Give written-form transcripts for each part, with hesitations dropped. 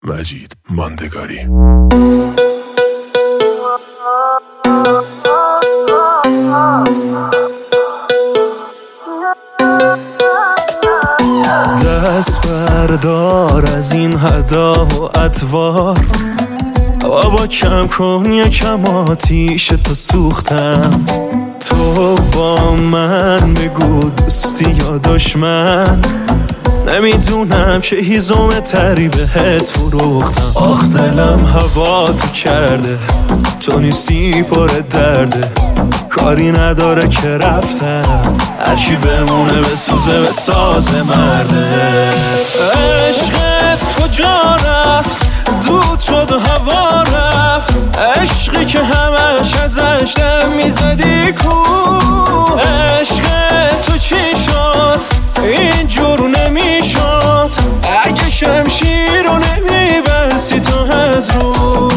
مجید ماندگاری. دست بردار از این هدا و اطوار، بابا کم کن یکم آتیش تو سوختم. تو با من بگو دوستی یا دشمن، نمیدونم چه هیزم تری بهت فروختم. آخ دلم هوا تو کرده، تو نیستی پر درده، کاری نداره که رفتم، هرچی بمونه بسوزه به ساز مرده. عشقت کجا رفت؟ دود شد و هوا رفت، عشقی که همش ازش دم میزدی کو؟ عشق تو چی شد؟ اینجور نمیشد، اگه شمشیر رو نمیبستی تو از رو.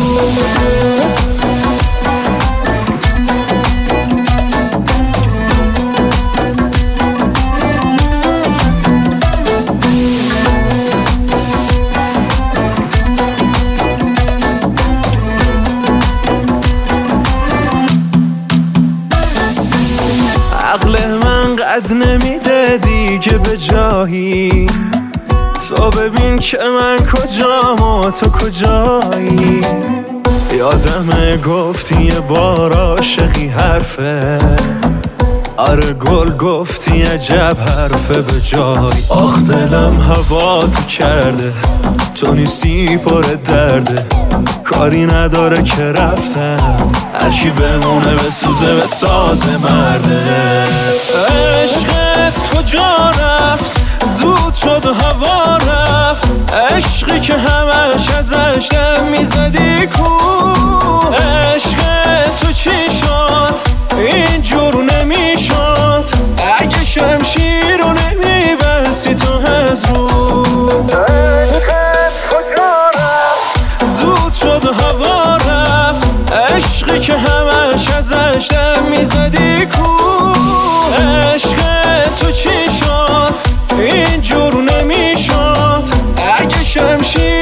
عقل من قد نمیده دیگه به جایی، تو ببین که من کجام و تو کجایی. یادمه گفتی یه بار عاشقی حرفه، آره گل گفتی عجب حرفه به جایی. آخ دلم هوا تو کرده، تو نیستی پر درده، کاری نداره که رفتم، هرچی بمونه بسوزه به ساز مرده. عشقت کجا رفت؟ دود شد و هوا رفت، عشقی که همش ازش دم میزدی کو؟ عشق تو چی شد؟ اینجور نمیشد، اگه شمشیر رو نمیبستی تو از رو. دود شد و هوا رفت، عشقی که همش ازش دم میزدی کو؟ عشق تو چی شد؟ اینجور نمیشد، اگه شمشیر